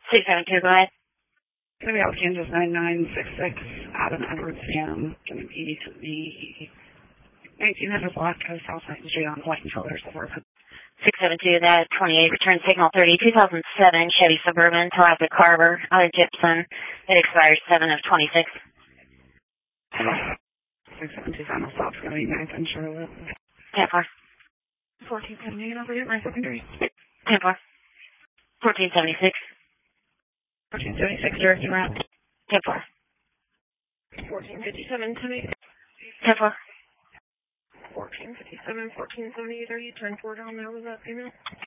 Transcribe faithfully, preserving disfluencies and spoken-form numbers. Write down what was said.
six seven two, go ahead. Going to be out Kansas nine nine six six, Adam Edwards Sam. Going to be to the nineteen hundred Black Coast South Night Street on White and Colors Suburban. six seven two, that twenty-eight, return signal thirty, two thousand seven Chevy Suburban, Talladega Carver, out of Gibson. It expires seven of twenty-six. six seven two final stop's going to be Nathan Charlotte. ten four. fourteen seventy-eight over here, my secondary. ten four. fourteen seventy-six. fourteen seventy-six direct and route. ten four. fourteen fifty-seven to me. ten four. fourteen fifty-seven, fourteen seventy-eight, are you turn four down there with that female?